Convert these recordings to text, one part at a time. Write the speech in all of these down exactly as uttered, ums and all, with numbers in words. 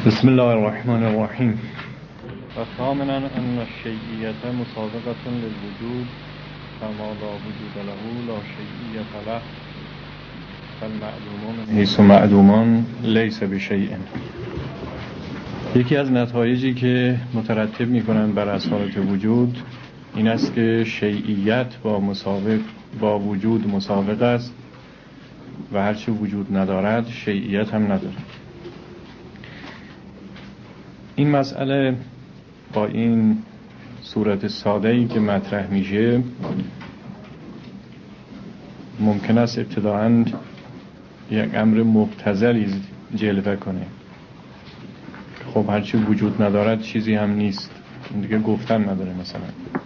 بسم الله الرحمن الرحیم. و ثامنا ان الشیعیت مسابقة للوجود فما لا وجود له لا شیعیت له فالمعدوم من حیث معدومان لیس بشیء. یکی از نتایجی که مترتب می‌کنند بر اصالت وجود این است که شیعیت با مسابق با وجود مسابق است و هرچی وجود ندارد شیعیت هم ندارد. این مسئله با این صورت ساده‌ای که مطرح میشه ممکن است ابتداءً یک امر مبتذلی جلوه کنه. خب هرچی وجود ندارد چیزی هم نیست، این دیگه گفتن نداره. مثلا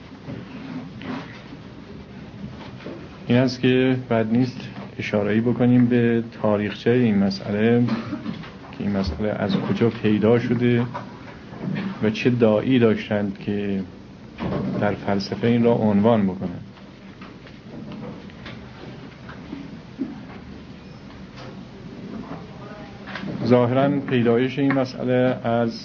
این است که بد نیست اشاره‌ای بکنیم به تاریخچه این مسئله که این مسئله از کجا پیدا شده و چه داعی داشتند که در فلسفه این را عنوان بکنند. ظاهراً پیدایش این مسئله از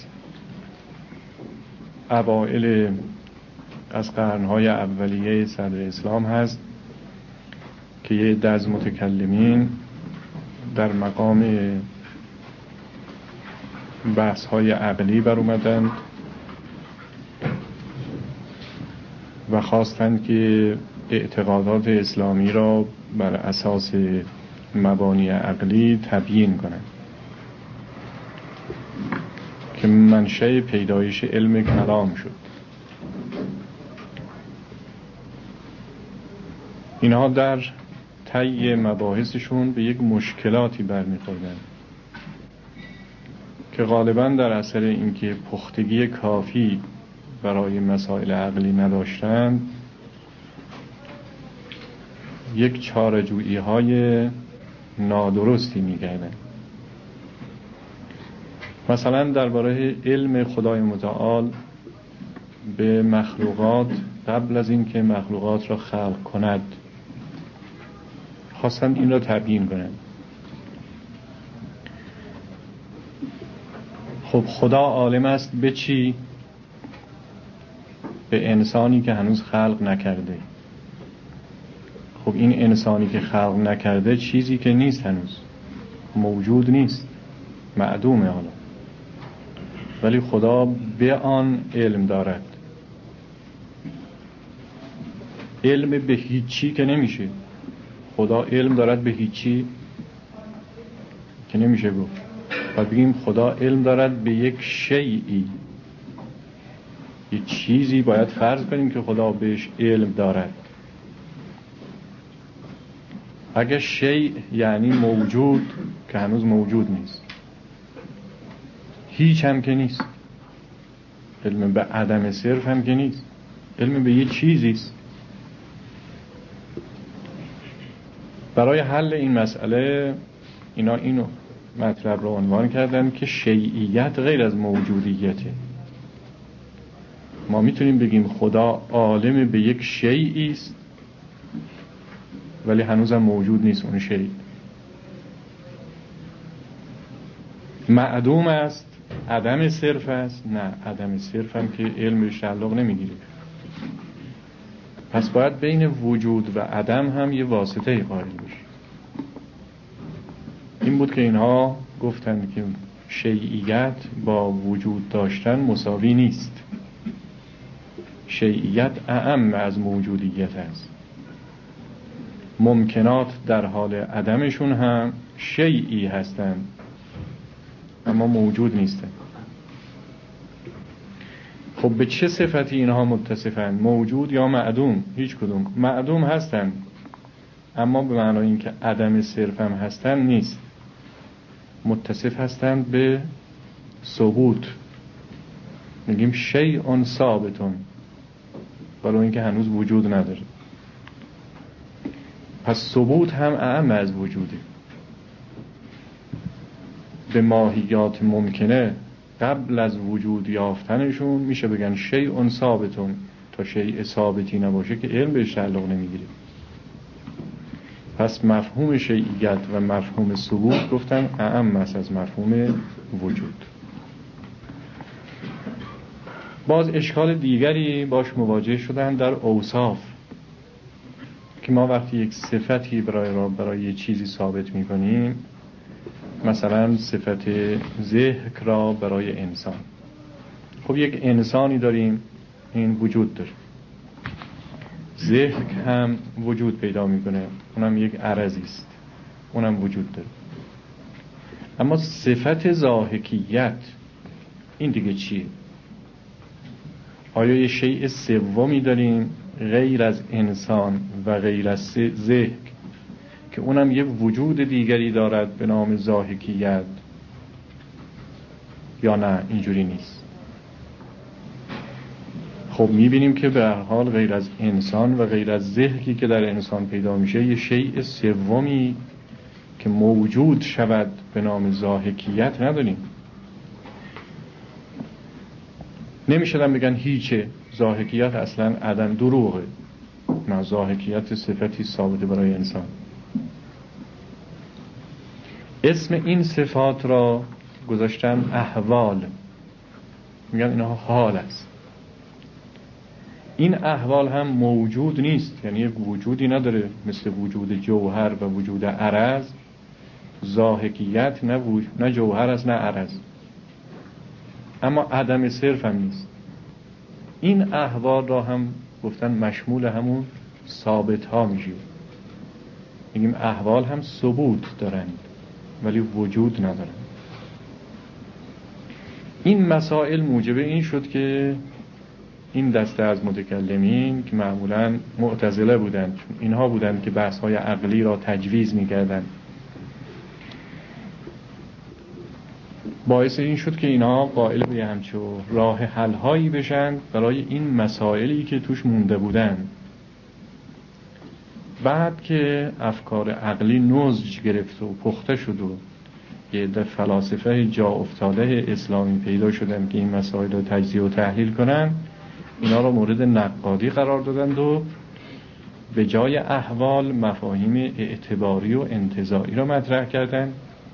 اوائل از قرنهای اولیه صدر اسلام هست که یه عده از متکلمین در مقام بحث‌های عقلی بر اومدند و خواستند که اعتقادات اسلامی را بر اساس مبانی عقلی تبیین کنند که منشأ پیدایش علم کلام شد. اینها در طی مباحثشون به یک مشکلاتی برمیخوردند که غالباً در اثر اینکه پختگی کافی برای مسائل عقلی نداشتند یک چاره‌جویی های نادرستی می‌کردند. مثلا درباره علم خدای متعال به مخلوقات قبل از اینکه مخلوقات را خلق کند خواستند این را تبیین کنند. خب خدا عالم است به چی؟ به انسانی که هنوز خلق نکرده. خب این انسانی که خلق نکرده چیزی که نیست، هنوز موجود نیست، معدومه حالا، ولی خدا به آن علم دارد. علم به هیچی که نمیشه. خدا علم دارد به هیچی که نمیشه گفت. و بگیم خدا علم دارد به یک شیئی، یک چیزی باید فرض کنیم که خدا بهش علم دارد. اگه شیء یعنی موجود که هنوز موجود نیست، هیچ هم که نیست، علم به عدم صرف هم که نیست، علم به یک چیزیست. برای حل این مسئله اینا اینو مطلب رو عنوان کردن که شیعیت غیر از موجودیته. ما میتونیم بگیم خدا عالم به یک شیئی است ولی هنوزم موجود نیست اون شیء. معدوم است، عدم صرف است. نه، عدم صرف هم که علم بهش تعلق نمیگیره. پس باید بین وجود و عدم هم یه واسطه قائل بشه. این بود که اینها گفتند که شیعیت با وجود داشتن مساوی نیست. شیعیت اعم از موجودیت است. ممکنات در حال عدمشون هم شیعی هستند اما موجود نیستند. خب به چه صفتی اینها متصفند؟ موجود یا معدوم؟ هیچ کدوم. معدوم هستند اما به معنای اینکه عدم صرف هم هستند نیست. متصف هستند به ثبوت. میگیم شیء ثابتون ولی اینکه هنوز وجود نداره. پس ثبوت هم اعم از وجوده. به ماهیات ممکنه قبل از وجود یافتنشون میشه بگن شیء ثابتون. تا شیء ثابتی نباشه که علم بهش تعلق نمیگیره. پس مفهوم شیعیت و مفهوم ثبوت گفتن اعم است از مفهوم وجود. باز اشکال دیگری باش مواجه شدن در اوصاف، که ما وقتی یک صفتی برای را برای یه چیزی ثابت می‌کنیم، مثلا صفت ذکر را برای انسان، خب یک انسانی داریم این وجود داره، ذکر هم وجود پیدا میکنه، اونم یک عرضی است، اونم وجود داره. اما صفت ضاحکیت این دیگه چیه؟ آیا یه شیء سومی داریم غیر از انسان و غیر از ذکر که اونم یه وجود دیگری دارد به نام ضاحکیت، یا نه اینجوری نیست؟ خب میبینیم که به هر حال غیر از انسان و غیر از ذهنی که در انسان پیدا میشه یه شیء سومی که موجود شود به نام ضاحکیت نداریم. نمیشدن بگن هیچه، ضاحکیت اصلا عدم، دروغه. نه، ضاحکیت صفتی ثابته برای انسان. اسم این صفات را گذاشتن احوال، میگن اینها حال است. این احوال هم موجود نیست، یعنی یک وجودی نداره مثل وجود جوهر و وجود عرض. ضاحکیت نه, وج... نه جوهر است نه عرض، اما عدم صرف هم نیست. این احوال را هم گفتن مشمول همون ثابت ها میشه. میگیم احوال هم ثبوت دارند ولی وجود ندارند. این مسائل موجب این شد که این دسته از متکلمین که معمولاً معتزله بودند، اینها بودند که بحث‌های عقلی را تجویز می‌کردند، باعث این شد که اینها قائل به همچو راه حل‌هایی بشن برای این مسائلی که توش مونده بودند. بعد که افکار عقلی نضج گرفت و پخته شد و یه عده فلاسفه جا افتاده اسلامی پیدا شدن که این مسائل رو تجزیه و تحلیل کنن، اینا رو مورد نقادی قرار دادند و به جای احوال مفاهیم اعتباری و انتزاعی رو مطرح کردند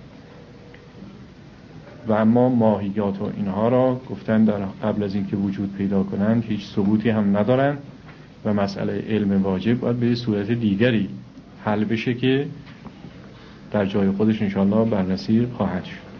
و اما ماهیات و اینها را گفتن در قبل از اینکه وجود پیدا کنند هیچ ثبوتی هم ندارند و مسئله علم واجب باید به صورت دیگری حل بشه که در جای خودش انشاءالله بررسی خواهد شد.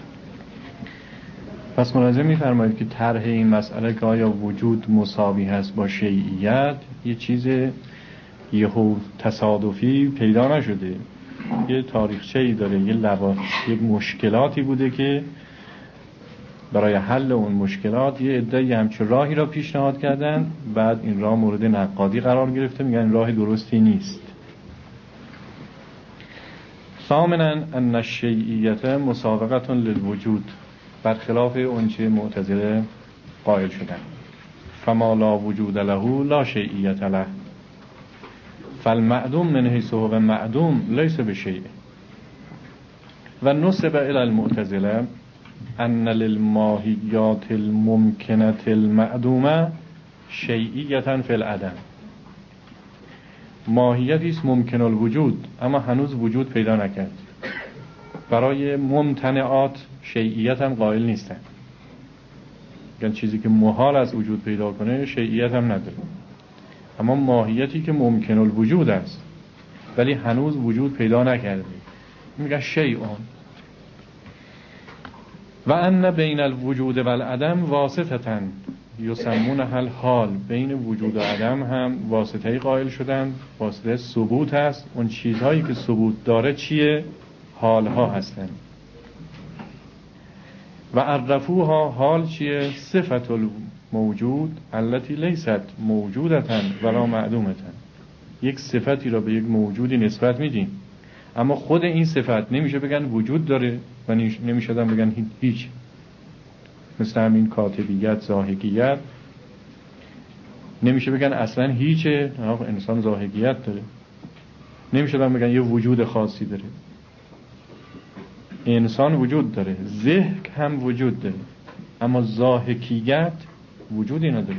پس ملاحظه می‌فرمایید که طرح این مسئله که آیا وجود مساوی هست با شیعیت یه چیز یهو تصادفی پیدا نشده، یه تاریخچه‌ای داره، یه لوا... یه مشکلاتی بوده که برای حل اون مشکلات یه عده‌ای همچون راهی را پیشنهاد کردن، بعد این راه مورد نقادی قرار گرفته، میگن راه درستی نیست. ثامناً ان الشیعیت مسابقة للوجود، برخلاف اونچه معتزله قائل شدن. فما لا وجود له لا شیعیت له، فالمعدوم من حیث هو معدوم لیس بشیء. و نسب الی المعتزله ان للماهیات الممکنه المعدومه شیعیتا فی العدم. ماهیتی است ممکن الوجود اما هنوز وجود پیدا نکرد. برای ممتنعات شیعیت هم قائل نیستن، یعنی چیزی که محال از وجود پیدا کنه شیعیت هم نداره. اما ماهیتی که ممکن الوجود است ولی هنوز وجود پیدا نکرده میگن شیعون. و ان بین الوجود و العدم واسطه یسمونها الحال، بین وجود و عدم هم واسطه‌ای قائل شدن، واسطه ثبوت هست. اون چیزهایی که ثبوت داره چیه؟ حالها هستن. و عرفوها، حال چیه؟ صفت الموجود التي لیست موجودتا ولا معدومتا. یک صفتی را به یک موجودی نسبت میدیم اما خود این صفت نمیشه بگن وجود داره و نمیشه بگن هیچ. مثل همین کاتبیت، ضاحکیت، نمیشه بگن اصلا هیچه، انسان ضاحکیت داره. نمیشه بگن یه وجود خاصی داره. انسان وجود داره، ذهن هم وجود داره، اما ضاحکیت وجودی نداره.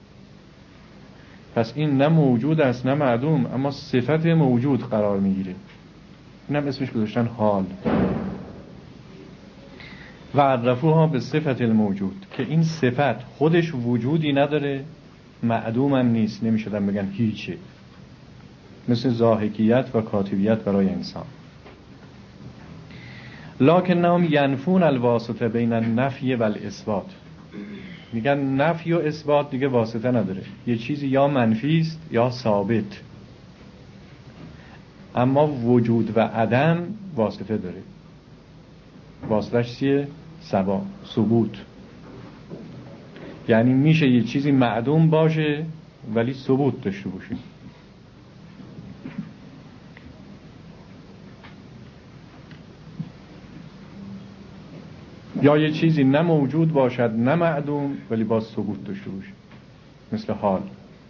پس این نه موجود است نه معدوم، اما صفت موجود قرار میگیره. این هم اسمش گذاشتن حال. و عرفوها به صفت الموجود، که این صفت خودش وجودی نداره، معدوم هم نیست، نمیشدن بگن هیچه، مثل ضاحکیت و کاتبیت برای انسان. لکنهم ینفون الواسطه بین النفی و الاثبات، میگن نفی و اثبات دیگه واسطه نداره، یه چیزی یا منفی است یا ثابت، اما وجود و عدم واسطه داره. واسطه‌اش چیه؟ ثبات، ثبوت. یعنی میشه یه چیزی معدوم باشه ولی ثبوت داشته باشه. یا یه چیزی نه موجود باشد نه معدوم ولی باز ثبوت داشته باشه، مثل حال.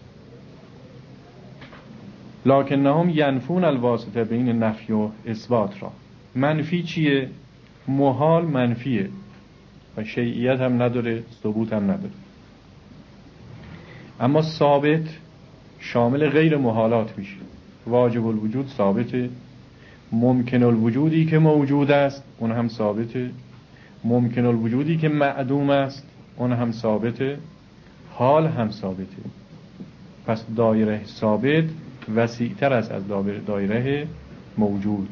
لکنهم ینفون الواسطه بین نفی و اثبات را. منفی چیه؟ محال منفیه و شیعیت هم نداره، ثبوت هم نداره. اما ثابت شامل غیر محالات میشه. واجب الوجود ثابته، ممکن الوجودی که موجود است اون هم ثابته، ممکن الوجودی که معدوم است اون هم ثابته، حال هم ثابته. پس دایره ثابت وسیع‌تر است از دایره موجود.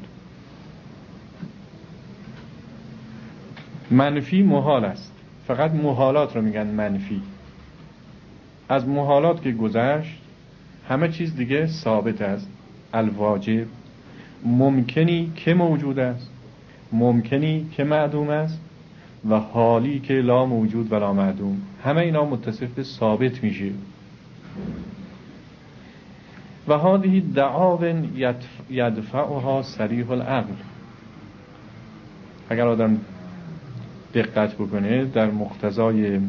منفی محال است، فقط محالات رو میگن منفی. از محالات که گذشت همه چیز دیگه ثابت است. الواجب ممکنی که موجود است، ممکنی که معدوم است و حالی که لا موجود ولا معدوم، همه اینا متصف به ثابت میشه. و هذه دعاو یدفعها صریح العقل. اگر آدم دقت بکنه در مقتضای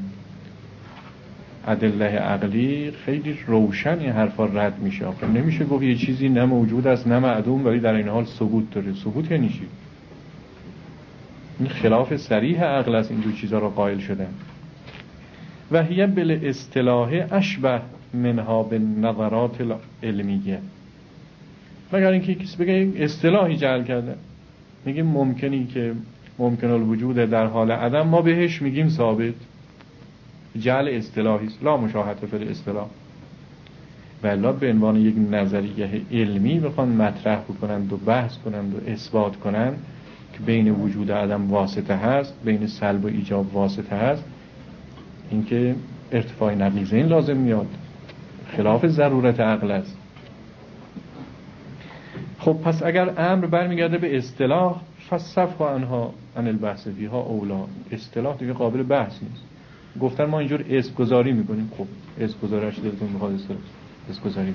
ادله عقلی خیلی روشن این حرفا رد میشه. آخه نمیشه گفت یه چیزی نه موجود است نه معدوم ولی در این حال ثبوت داره. ثبوت یعنی چی؟ این خلاف صریح عقل است، این دو چیزا رو قائل شدن. و هی بالاصطلاح اشبه منها بالنظرات العلمیه. مگر اینکه کسی بگه اصطلاحی جعل کرده، میگیم ممکنی که ممکن الوجود در حال عدم ما بهش میگیم ثابت، جعل اصطلاحی است، لا مشاهده فی الاصطلاح. والله به عنوان یک نظریه علمی بخوان مطرح بکنند و بحث کنند و اثبات کنند که بین وجود و عدم واسطه هست، بین سلب و ایجاب واسطه هست، اینکه ارتفاع نقیضین لازم میاد، خلاف ضرورت عقل است. خب پس اگر امر برمیگرده به اصطلاح، فصفح عنها عن البحث فیها اولا. اصطلاح دیگه قابل بحث نیست. گفتن ما اینجور اسم گذاری میکنیم، خب اسم گذاریش دلتون میخواد اسم گذاری.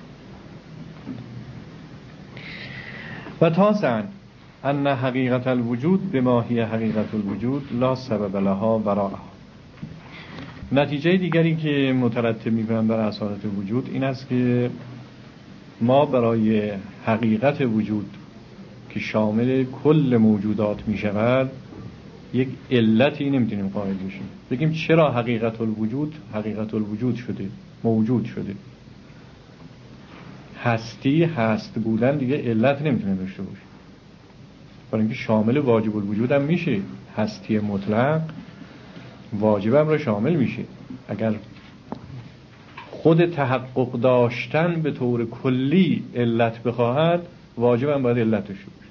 و تاسعا ان حقیقت الوجود بما هی حقیقت الوجود لا سبب لها وراءها. نتیجه دیگری که مترتب میکنن بر اصالت وجود این است که ما برای حقیقت وجود که شامل کل موجودات می شود یک علتی نمیتونیم قائل بشیم، بگیم چرا حقیقت الوجود حقیقت الوجود شده، موجود شده. هستی هست بودن دیگه علت نمیتونه داشته باشه، برای اینکه شامل واجب الوجود هم میشه. هستی مطلق واجب هم را شامل میشه. اگر خود تحقق داشتن به طور کلی علت بخواهد، واجب هم باید علت داشته باشه.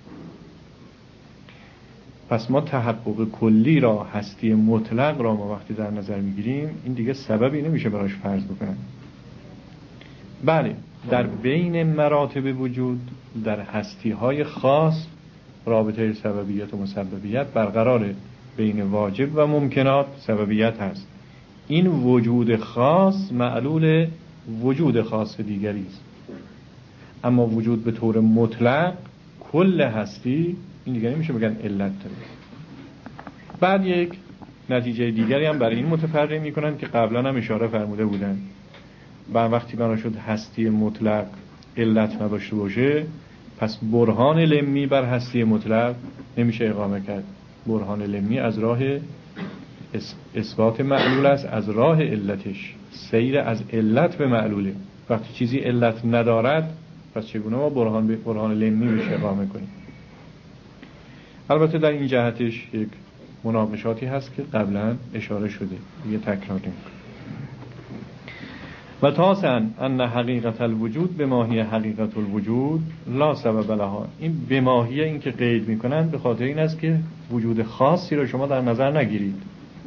پس ما تحقق کلی را، هستی مطلق را ما وقتی در نظر میگیریم، این دیگه سببی نمیشه براش فرض بکنن. بله، در بین مراتب وجود در هستی های خاص رابطه سببیت و مسببیت برقراره. بین واجب و ممکنات سببیت هست. این وجود خاص معلول وجود خاص دیگری است. اما وجود به طور مطلق کل هستی، این دیگری میشه بگن علت داره. بعد یک نتیجه دیگری هم برای این متفرع میکنن که قبلا هم اشاره فرموده بودن. بعد وقتی بنا شد هستی مطلق علت نداشته باشه، پس برهان لمی بر هستی مطلق نمیشه اقامه کرد. برهان لمی از راه اثبات معلول است، از راه علتش سیر از علت به معلوله. وقتی چیزی علت ندارد پس چگونه ما برهان برهان لمی بشه اقامه کنیم؟ البته در این جهتش یک مناقشاتی هست که قبلا اشاره شده، یه تکرار نمی‌کنم. و تاسعاً ان حقیقت الوجود به ماهی حقیقت الوجود لا سبب لها. این به ماهی این که قید میکنن به خاطر این است که وجود خاصی رو شما در نظر نگیرید.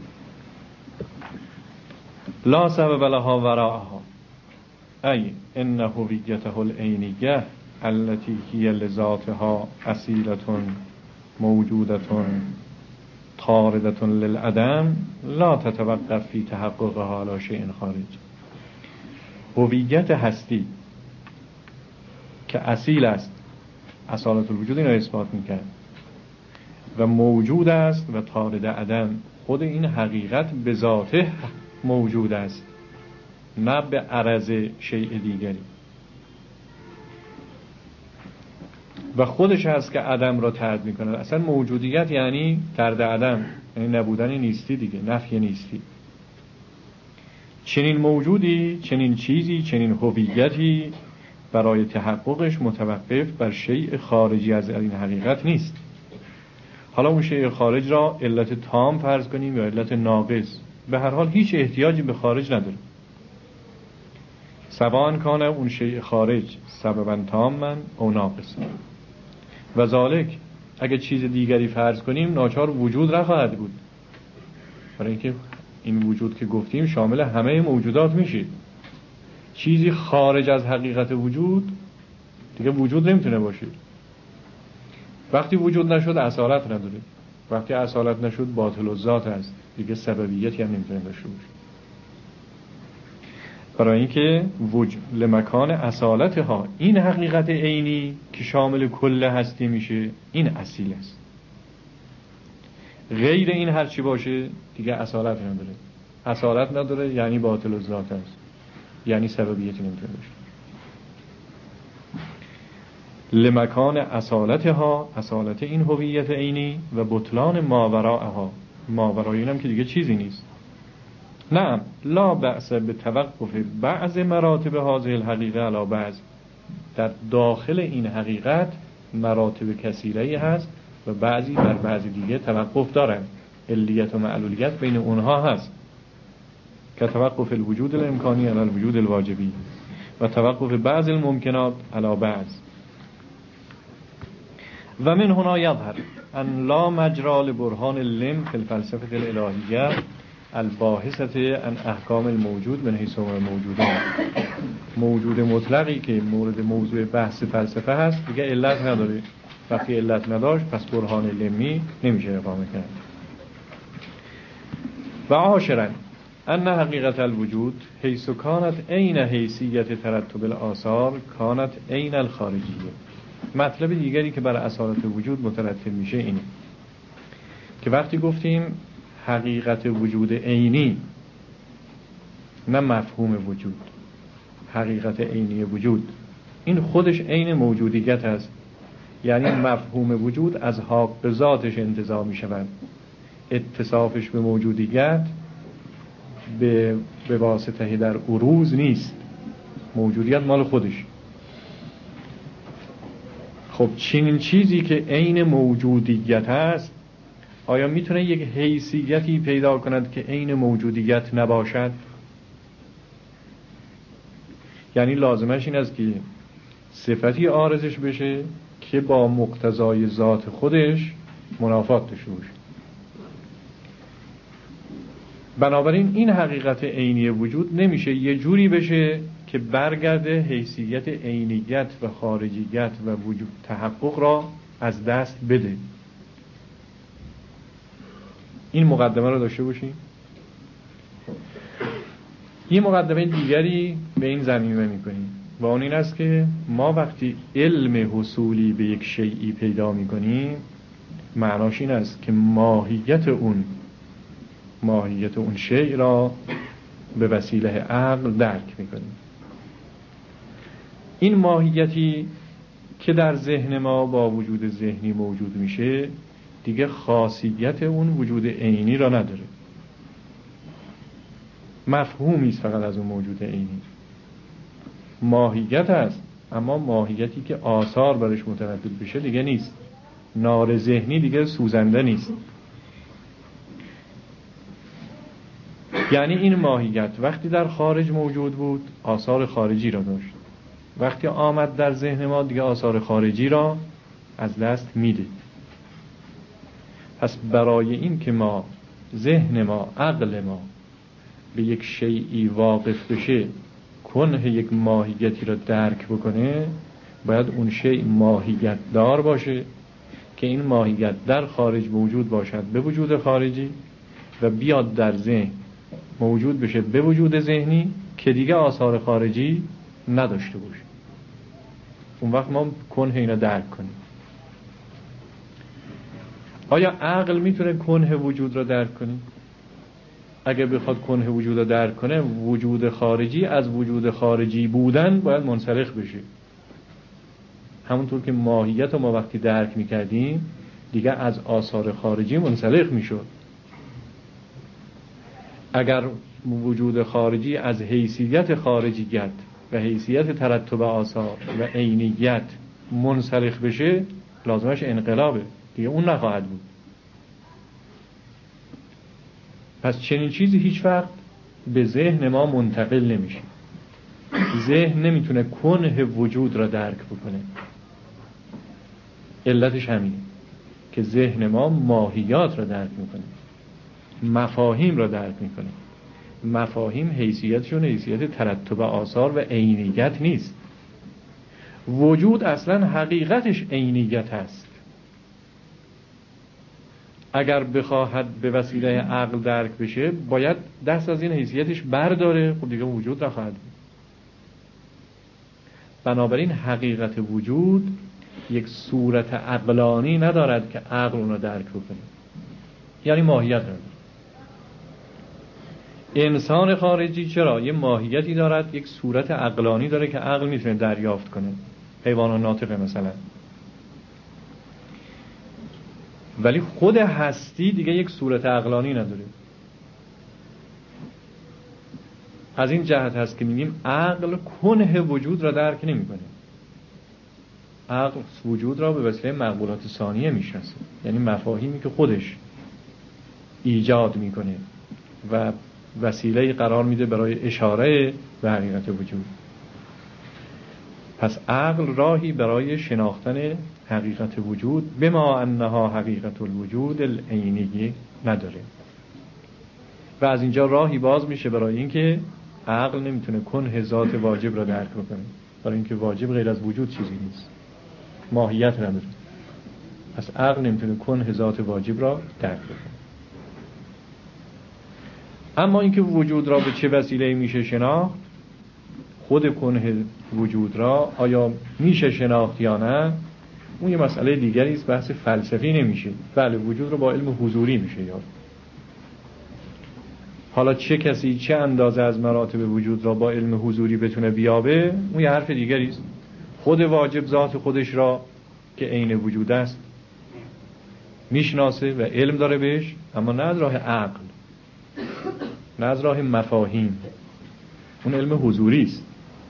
لا سبب لها وراءها ای ان هویته العینیه التي هي لذاتها اصیله موجوده طارده للعدم لا تتوقف في تحققها على شيء خارج. هویت هستی که اصیل است، اصالت الوجود این را اثبات میکرد، و موجود است و طارد عدم، خود این حقیقت به ذاته موجود است، نه به عرض شیء دیگری، و خودش هست که عدم را طرد میکنه. اصلا موجودیت یعنی طرد عدم، یعنی نبودن نیستی دیگه، نفی نیستی. چنین موجودی، چنین چیزی، چنین هویتی برای تحققش متوقف بر شیء خارجی از این حقیقت نیست. حالا اون شیء خارج را علت تام فرض کنیم یا علت ناقص، به هر حال هیچ احتیاجی به خارج نداره. سواء کان اون شیء خارج سبباً تاماً او ناقصاً. و ذالک اگه چیز دیگری فرض کنیم ناچار وجود را خواهد بود، برای اینکه این وجود که گفتیم شامل همه موجودات میشه. چیزی خارج از حقیقت وجود دیگه وجود نمیتونه باشه. وقتی وجود نشد اصالت نداره، وقتی اصالت نشد باطل الذات است، دیگه سببیتی هم نمیتونه داشته باشه. برای اینکه وجود لمکان اصالتها، این حقیقت عینی که شامل کل هستی میشه، این اصیل است. غیر این هر چی باشه دیگه اصالت نداره. اصالت نداره یعنی باطل الذات است، یعنی سببیتی نمیتونه باشه. لمکان اصالتها، اصالت این هویت عینی، و بطلان ماوراءها، ماورای اینم که دیگه چیزی نیست. نعم لا بأس به توقف بعض مراتب هذه الحقیقه علی بعض. در داخل این حقیقت مراتب کثیره‌ای هست و بعضی بر بعضی دیگه توقف دارن. علیت و معلولیت بین اونها هست، که توقف الوجود الامکانی علی الوجود الواجبی و توقف بعض الممکنات علی بعض. و من هنا یظهر ان لا مجرى لبرهان اللم فی الفلسفه الالهیه الباحثه عن احکام الموجود من حیث هو موجودان. موجود مطلقی که مورد موضوع بحث فلسفه هست دیگه علت نداره. وقتی علت نداشت پس برهان لمی نمیشه اقامه کرد. و عاشرا ان حقیقت الوجود حیث کانت عین حیثیت ترتب الاثار کانت عین الخارجیه. مطلب دیگری که بر اصالت وجود مترتب میشه اینه که وقتی گفتیم حقیقت وجود عینی، نه مفهوم وجود، حقیقت عینی وجود، این خودش عین موجودیت است. یعنی مفهوم وجود از حق ذاتش انتزاع می شود. اتصافش به موجودیت به به واسطه در عروض نیست، موجودیت مال خودش. خب چنین چیزی که عین موجودیت است آیا میتونه یک حیثیتی پیدا کند که عین موجودیت نباشد؟ یعنی لازمش این است که صفتی عارضش بشه که با مقتضای ذات خودش منافات داشته باشه. بنابراین این حقیقت عینی وجود نمیشه یه جوری بشه که برگرده حیثیت عینیت و خارجیت و وجود تحقق را از دست بده. این مقدمه رو داشته باشیم. یه مقدمه دیگری به این زمینه میکنیم و اون این است که ما وقتی علم حصولی به یک شیئی پیدا میکنیم معناش این است که ماهیت اون ماهیت اون شیء را به وسیله عقل درک میکنیم. این ماهیتی که در ذهن ما با وجود ذهنی موجود میشه دیگه خاصیت اون وجود عینی را نداره، مفهومی است فقط از اون موجود عینی. ماهیت است اما ماهیتی که آثار برش متردد بشه دیگه نیست. نار ذهنی دیگه سوزنده نیست. یعنی این ماهیت وقتی در خارج موجود بود آثار خارجی را داشت، وقتی آمد در ذهن ما دیگه آثار خارجی را از دست میده. پس برای این که ما ذهن ما، عقل ما به یک شیئی واقف بشه، کنه یک ماهیتی را درک بکنه، باید اون شیء ماهیت دار باشه که این ماهیت در خارج موجود باشد به وجود خارجی و بیاد در ذهن موجود بشه به وجود ذهنی که دیگه آثار خارجی نداشته باشه. اون وقت ما کنه اینا درک کنیم. آیا عقل میتونه کنه وجود را درک کنه؟ اگر بخواد کنه وجود را درک کنه، وجود خارجی از وجود خارجی بودن باید منسلخ بشه. همونطور که ماهیت رو ما وقتی درک میکردیم دیگه از آثار خارجی منسلخ میشد. اگر وجود خارجی از حیثیت خارجیت و حیثیت ترتب آثار و عینیت منسلخ بشه، لازمش انقلابه دیگه، اون نخواهد بود. پس چنین چیزی هیچ وقت به ذهن ما منتقل نمیشه. ذهن نمیتونه کنه وجود را درک بکنه. علتش همینه که ذهن ما ماهیات را درک میکنه، مفاهیم را درک میکنه. مفاهیم حیثیتشون حیثیت ترتب آثار و عینیت نیست. وجود اصلا حقیقتش عینیت هست. اگر بخواهد به وسیله عقل درک بشه باید دست از این حیثیتش برداره، خب دیگه وجود نخواهد بود. بنابراین حقیقت وجود یک صورت عقلانی ندارد که عقل اون رو درک بکنه، یعنی ماهیت نداره. انسان خارجی چرا؟ یه ماهیتی دارد، یک صورت عقلانی داره که عقل میتونه دریافت کنه. حیوان ناطقه مثلا. ولی خود هستی دیگه یک صورت عقلانی نداره. از این جهت هست که میگیم عقل کنه وجود را درک نمیکنه. عقل وجود را به وسیله مقبولات ثانیه میشناسه، یعنی مفاهیمی که خودش ایجاد میکنه و وسیله قرار میده برای اشاره به حقیقت وجود. پس عقل راهی برای شناختن حقیقت وجود بما انها حقیقت الوجود العینی نداره. و از اینجا راهی باز میشه برای اینکه عقل نمیتونه کنه ذات واجب را درک بکنه، برای اینکه واجب غیر از وجود چیزی نیست، ماهیت نداره. پس عقل نمیتونه کنه ذات واجب را درک بکنه. اما اینکه وجود را به چه وسیله میشه شناخت، خود کنه وجود را آیا میشه شناخت یا نه، اون یه مسئله دیگری است، بحث فلسفی نمیشه. بله وجود رو با علم حضوری میشه یاد. حالا چه کسی چه اندازه از مراتب وجود را با علم حضوری بتونه بیابه، اون یه حرف دیگری است. خود واجب ذات خودش را که عین وجود است میشناسه و علم داره بهش، اما نه از راه عقل، نه از راه مفاهیم. اون علم حضوری است.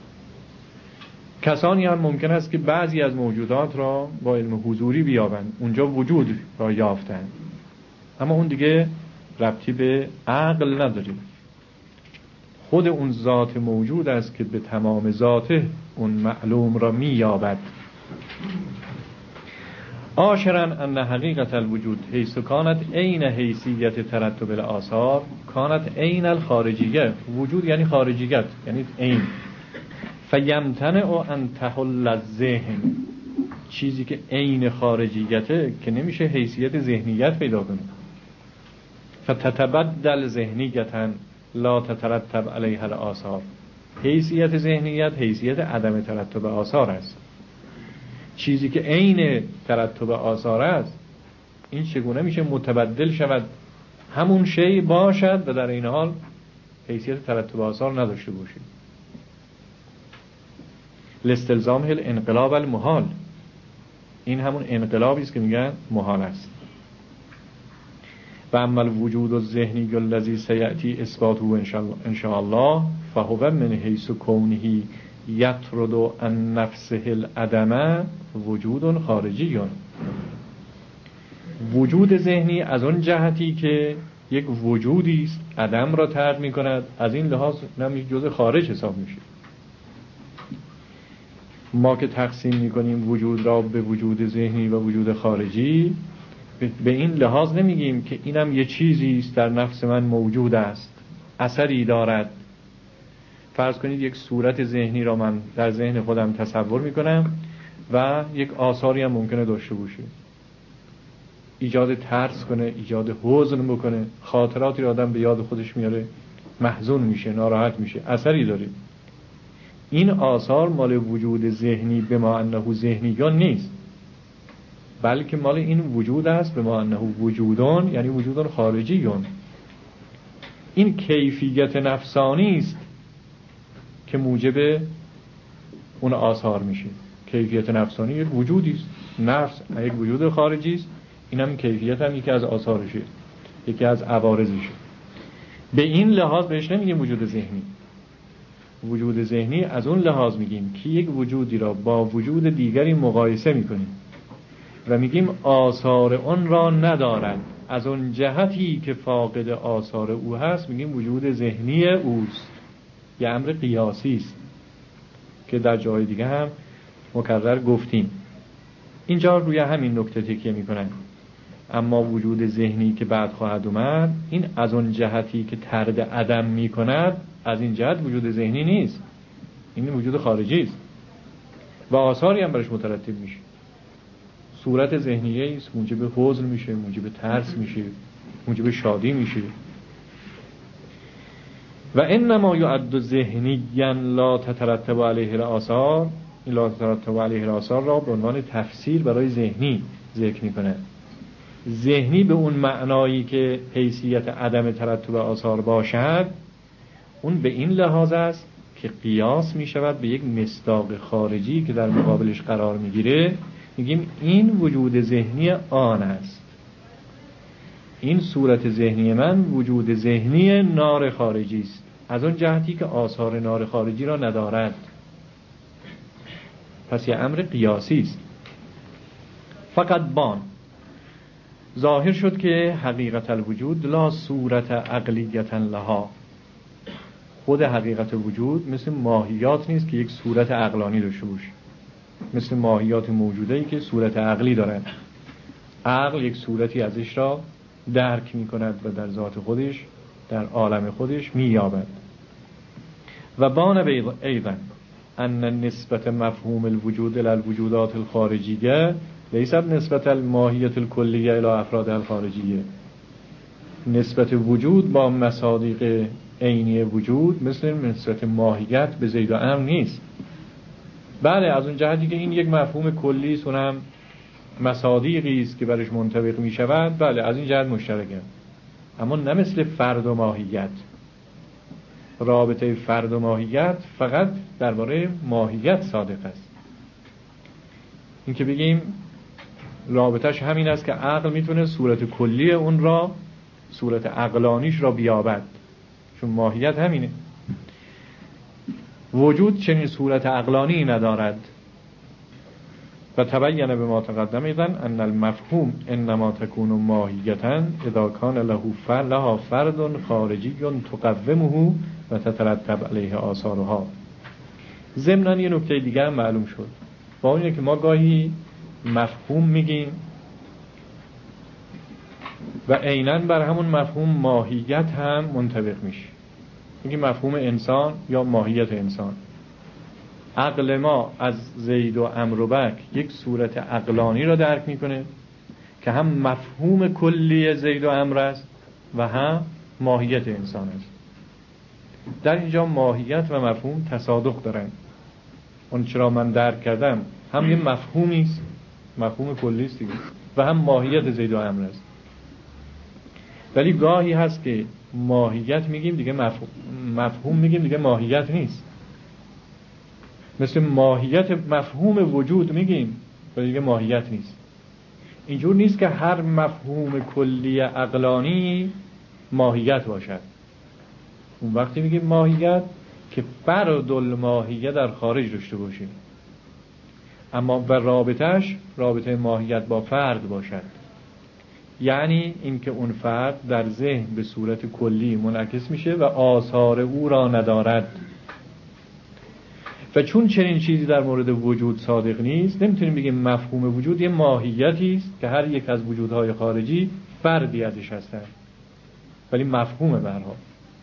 کسانی هم ممکن است که بعضی از موجودات را با علم حضوری بیابند، اونجا وجود را یافتند، اما اون دیگه ربطی به عقل نداره. خود اون ذات موجود است که به تمام ذاته اون معلوم را مییابد. عاشرا ان حقیقت الوجود حیث کانت عین حیثیت ترتب الاثار کانت عین الخارجیه. وجود یعنی خارجیت، یعنی عین. فیمتنع ان تحل الذهن، چیزی که عین خارجیته که نمیشه حیثیت ذهنیت پیدا کنه. فتتبدل ذهنیتا لا تترتب علیها الاثار، حیثیت ذهنیت حیثیت عدم ترتب آثار است. چیزی که عین ترتب آثار است این چگونه میشه متبدل شود، همون شی باشد و در این حال حیثیت ترتب آثار نداشته باشه؟ لاستلزام الانقلاب المحال، این همون انقلابی است که میگن محال است. و اما الوجود الذهنی الذی سیأتی اثباته ان شاء الله فهو من حیث کونه یطرد عن نفسه العدم وجود خارجی. وجود ذهنی از اون جهتی که یک وجودی است عدم را طرد می‌کند، از این لحاظ نمی جزء خارج حساب میشه. ما که تقسیم می‌کنیم وجود را به وجود ذهنی و وجود خارجی، به این لحاظ نمیگیم که اینم یه چیزی است در نفس من موجود است، اثری دارد. فرض کنید یک صورت ذهنی را من در ذهن خودم تصور میکنم و یک آثاری هم ممکنه داشته باشه، ایجاد ترس کنه، ایجاد حزن بکنه، خاطراتی را آدم به یاد خودش میاره، محزون میشه، ناراحت میشه، اثری داره. این آثار مال وجود ذهنی به ما انه ذهنیان نیست، بلکه مال این وجود است به ما انه وجودان، یعنی وجودان خارجیون. این کیفیت نفسانی است که موجب اون آثار میشه. کیفیت نفسانی یک وجودی است، نفس یک وجود خارجی است، این هم کیفیت هم یکی از آثارشه، یکی از عوارضشه. به این لحاظ بهش نمیگیم وجود ذهنی. وجود ذهنی از اون لحاظ میگیم که یک وجودی را با وجود دیگری مقایسه میکنیم و میگیم آثار اون را ندارد، از اون جهتی که فاقد آثار او هست میگیم وجود ذهنی اوست. یه امر قیاسی است که در جای دیگه هم مکرر گفتیم. اینجا روی همین نکته تکیه میکنن. اما وجود ذهنی که بعد خواهد اومد، این از اون جهتی که طرد عدم میکند، از این جهت وجود ذهنی نیست، این وجود خارجی است و آثاری هم برش مترتب میشه. صورت ذهنیه است، موجب حزن میشه، موجب ترس میشه، موجب شادی میشه. و انما یعد ذهنیا لا تترتب علیه الآثار، این لا تترتب علیه الآثار را به عنوان تفسیر برای ذهنی ذکر میکنه. ذهنی به اون معنایی که حیثیت عدم ترتب آثار باشد، اون به این لحاظ است که قیاس میشود به یک مصداق خارجی که در مقابلش قرار میگیره. میگیم این وجود ذهنی آن است، این صورت ذهنی من وجود ذهنی نار خارجی است، از اون جهتی که آثار نار خارجی را ندارد. پس یه امر قیاسی است. فقط بان ظاهر شد که حقیقت الوجود لا صورت عقلیتا لها، خود حقیقت وجود مثل ماهیات نیست که یک صورت عقلانی داشته باشه، مثل ماهیات موجوده‌ای که صورت عقلی دارند. عقل یک صورتی ازش را درک می کند و در ذات خودش، در عالم خودش می یابد. و بان ایضا ان نسبت مفهوم الوجود الى الوجودات الخارجیه لیست نسبت الماهیت الکلیه الى افراد الخارجیه. نسبت وجود با مصادیق عینی وجود مثل نسبت ماهیت به زید و عمرو نیست. بله، از اون جهتی که این یک مفهوم کلی است، اونم مصادیقی است که برش منطبق می شود، بله از این جهت مشترکه، اما نه مثل فرد و ماهیت. رابطه فرد و ماهیت فقط درباره ماهیت صادق است. این که بگیم رابطش همین است که عقل میتونه صورت کلی اون را، صورت عقلانیش را بیابد، چون ماهیت همینه. وجود چنین صورت عقلانی ندارد. و تبین به ما تقدم ایضاً ان المفهوم انما تكون ماهیتا اذا كان له فرد لها فرد خارجی تقومه و تترتب علیه آثارها. ضمناً یه نکته دیگه هم معلوم شد، با اینه که ما گاهی مفهوم میگیم و عیناً بر همون مفهوم ماهیت هم منطبق میشه. میگیم مفهوم انسان یا ماهیت انسان. عقل ما از زید و عمرو و بکر یک صورت عقلانی را درک میکنه که هم مفهوم کلی زید و عمرو است و هم ماهیت انسان است. در اینجا ماهیت و مفهوم تصادق دارن. اون چرا من درک کردم هم یه مفهومی است، مفهوم کلی است و هم ماهیت زید و عمرو است. ولی گاهی هست که ماهیت میگیم دیگه مفهوم, مفهوم میگیم دیگه ماهیت نیست. مثل ماهیت مفهوم وجود میگیم ولی دیگه ماهیت نیست. اینجور نیست که هر مفهوم کلی عقلانی ماهیت باشد. اون وقتی میگیم ماهیت که فرد الماهیه در خارج داشته باشه، اما و رابطش رابطه ماهیت با فرد باشد. یعنی اینکه اون فرد در ذهن به صورت کلی منعکس میشه و آثار او را ندارد. و چون چنین چیزی در مورد وجود صادق نیست، نمیتونیم بگیم مفهوم وجود یه ماهیتی است که هر یک از وجودهای خارجی فردی ازش هستند، ولی مفهوم برها.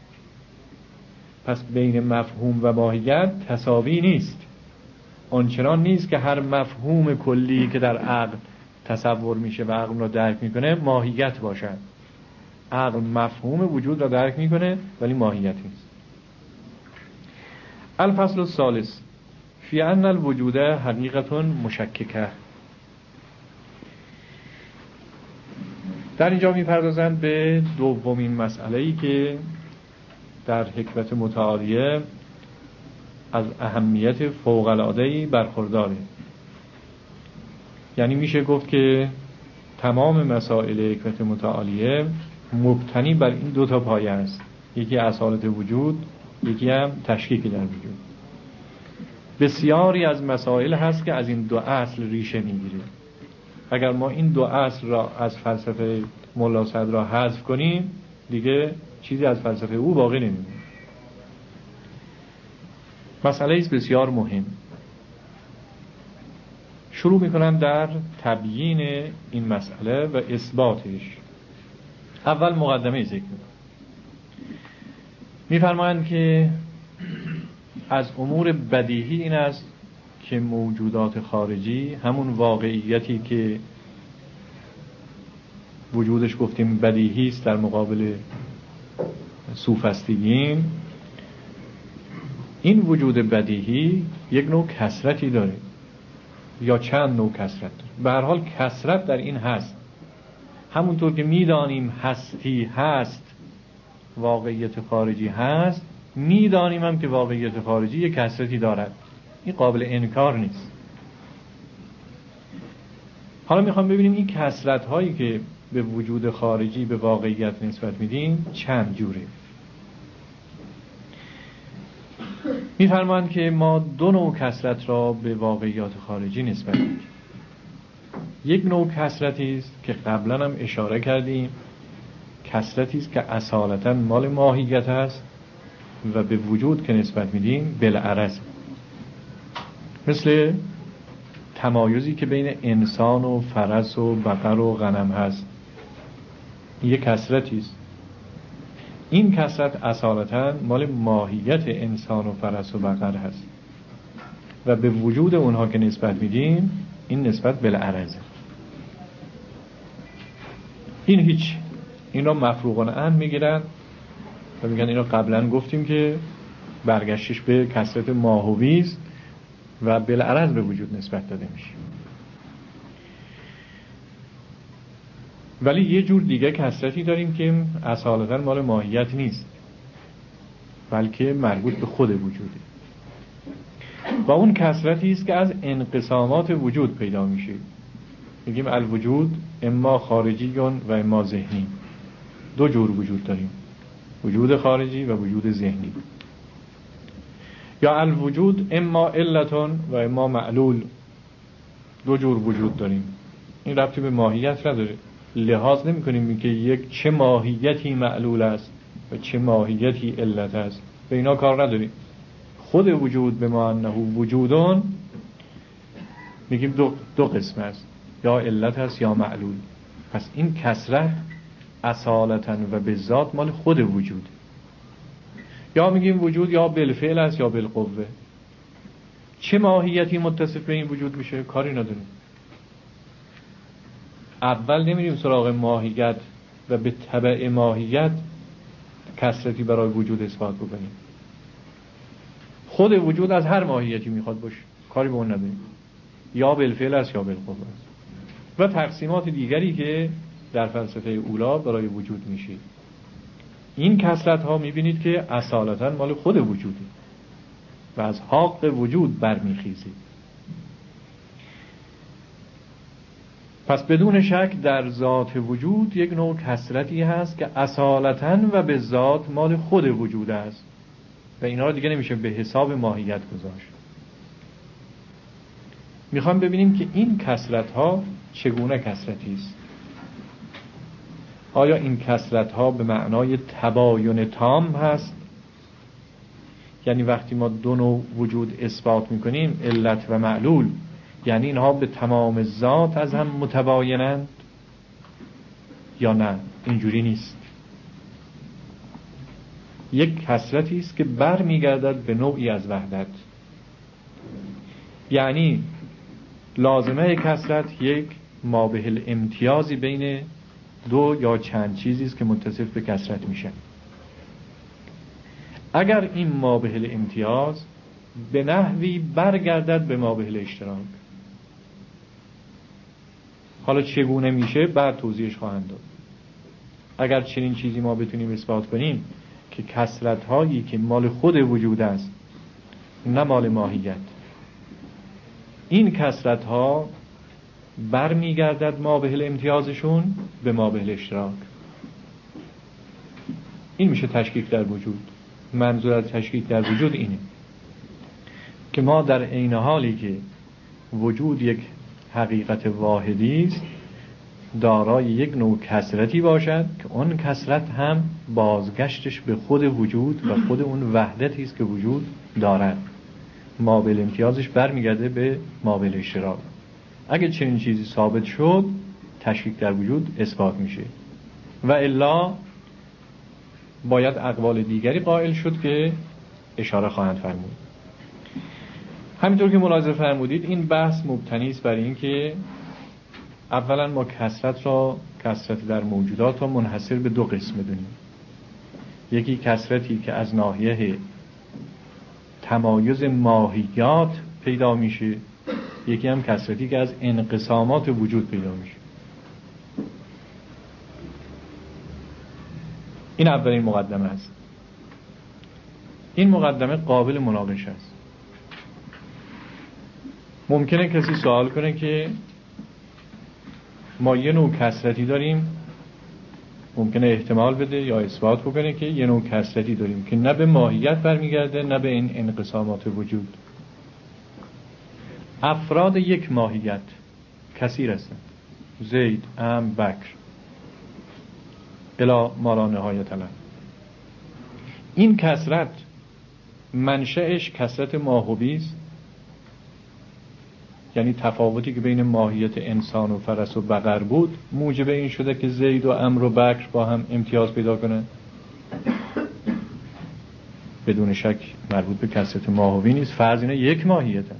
پس بین مفهوم و ماهیت تساوی نیست. آنچنان نیست که هر مفهوم کلی که در عقل تصور میشه و عقل را درک میکنه ماهیت باشد. عقل مفهوم وجود را درک میکنه ولی ماهیت نیست. الفصل الثالث فی ان الوجود حقیقت مشککه. در اینجا میپردازند به دومین مسئله‌ای که در حکمت متعالیه از اهمیت فوق‌العاده‌ای برخورداره. یعنی میشه گفت که تمام مسائل حکمت متعالیه مبتنی بر این دو تا پایه است، یکی اصالت وجود، یکی هم تشکیک در وجود. بسیاری از مسائل هست که از این دو اصل ریشه میگیره. اگر ما این دو اصل را از فلسفه ملا صدرا حذف کنیم دیگه چیزی از فلسفه او باقی نمیمونه. مسئله است بسیار مهم. شروع میکنن در تبیین این مسئله و اثباتش. اول مقدمه ذکر میکنن. میفرمایند که از امور بدیهی این است که موجودات خارجی، همون واقعیتی که وجودش گفتیم بدیهی است در مقابل سوفسطیین، این وجود بدیهی یک نوع کثرتی داره یا چند نوع کثرت داره. به هر حال کثرت در این هست. همونطور که میدانیم هستی هست، واقعیت خارجی هست، میدانیم هم که واقعیت خارجی یک کثرتی دارد. این قابل انکار نیست. حالا میخوام ببینیم این کثرت هایی که به وجود خارجی، به واقعیت نسبت میدیم چند جوره. میفرمایند که ما دو نوع کثرت را به واقعیات خارجی نسبت میدیم. یک نوع کثرتی است که قبلا هم اشاره کردیم، کثرتی است که اصالتا مال ماهیت است و به وجود که نسبت میدیم بالعرض، مثل تمایزی که بین انسان و فرس و بقر و غنم هست. این یک کثرتی است. این کثرت اصالتا مال ماهیت انسان و فرس و بقر هست و به وجود اونها که نسبت میدیم این نسبت بالعرض. این هیچ، این را مفروغانه اند میگیرن و میگن این را قبلا گفتیم که برگشتش به کثرت ماهوی است و بالعرض به وجود نسبت داده میشه. ولی یه جور دیگه کثرتی داریم که اصالتا مال ماهیت نیست بلکه مربوط به خود وجوده و اون کثرتی است که از انقسامات وجود پیدا میشه. میگیم الوجود اما خارجی و اما ذهنی. دو جور وجود داریم، وجود خارجی و وجود ذهنی. یا الوجود اما علتون و اما معلول. دو جور وجود داریم. این ربطی به ماهیت نداره. لحاظ نمی کنیم که یک چه ماهیتی معلول است و چه ماهیتی علت است، به اینا کار نداریم. خود وجود به ما انه وجودون میگیم دو, دو قسم است، یا علت است یا معلول. پس این کثرت اصالتا و به ذات مال خود وجود. یا میگیم وجود یا بالفعل است یا بالقوه. چه ماهیتی متصف به این وجود میشه کاری نداریم. اول نمیریم سراغ ماهیت و به تبع ماهیت کثرتی برای وجود اثبات بکنیم. خود وجود از هر ماهیتی میخواد باشه، کاری به اون نداریم. یا بالفعل است یا بالقوه است. و تقسیمات دیگری که در فلسفه اولا برای وجود میشه. این کثرت ها میبینید که اصالتا مال خود وجوده و از حق وجود برمیخیزه. پس بدون شک در ذات وجود یک نوع کثرتی هست که اصالتا و به ذات مال خود وجود است و اینا رو دیگه نمیشه به حساب ماهیت گذاشت. میخوام ببینیم که این کثرت ها چگونه کثرتی است. آیا این کثرت ها به معنای تباین تام هست؟ یعنی وقتی ما دو نوع وجود اثبات میکنیم، علت و معلول، یعنی اینها به تمام ذات از هم متباینند یا نه؟ اینجوری نیست. یک کثرتی است که بر میگردد به نوعی از وحدت. یعنی لازمه کثرت یک مابه امتیازی بین دو یا چند چیزی است که متصف به کثرت میشه. اگر این مابه امتیاز به نحوی برگردد به مابه اشتراک، حالا چگونه میشه بعد توضیحش خواهند داد. اگر چنین چیزی ما بتونیم اثبات کنیم که کثرت هایی که مال خود وجود است نه مال ماهیت، این کثرت ها بر میگردد مابه امتیازشون به مابه اشتراک، این میشه تشکیک در وجود. منظور از تشکیک در وجود اینه که ما در عین حالی که وجود یک حقیقت واحدی است، دارای یک نوع کثرتی باشد که اون کثرت هم بازگشتش به خود وجود و خود اون وحدتی است که وجود دارد. مابل امتیازش برمیگرده به مابل اشتراک. اگه چنین چیزی ثابت شد، تشکیک در وجود اثبات میشه، و الا باید اقوال دیگری قائل شد که اشاره خواهند فرمود. همینطور که ملاحظه فرمودید این بحث مبتنی است بر این که اولا ما کثرت را، کثرت در موجودات را منحصر به دو قسم بدونیم. یکی کثرتی که از ناحیه تمایز ماهیات پیدا میشه، یکی هم کثرتی که از انقسامات وجود پیدا میشه. این اولین مقدمه است. این مقدمه قابل مناقشه است. ممکنه کسی سوال کنه که ما یه نوع کثرتی داریم، ممکنه احتمال بده یا اثبات بکنه که یه نوع کثرتی داریم که نه به ماهیت برمیگرده نه به این انقسامات وجود. افراد یک ماهیت کثیر هستند، زید، عمرو، بکر الی ما لا نهایت له. این کثرت منشأش کثرت ماهوی است، یعنی تفاوتی که بین ماهیت انسان و فرس و بقر بود موجب این شده که زید و عمرو و بکر با هم امتیاز پیدا کنند. بدون شک مربوط به کثرت ماهوی نیست، فرض اینه یک ماهیتن.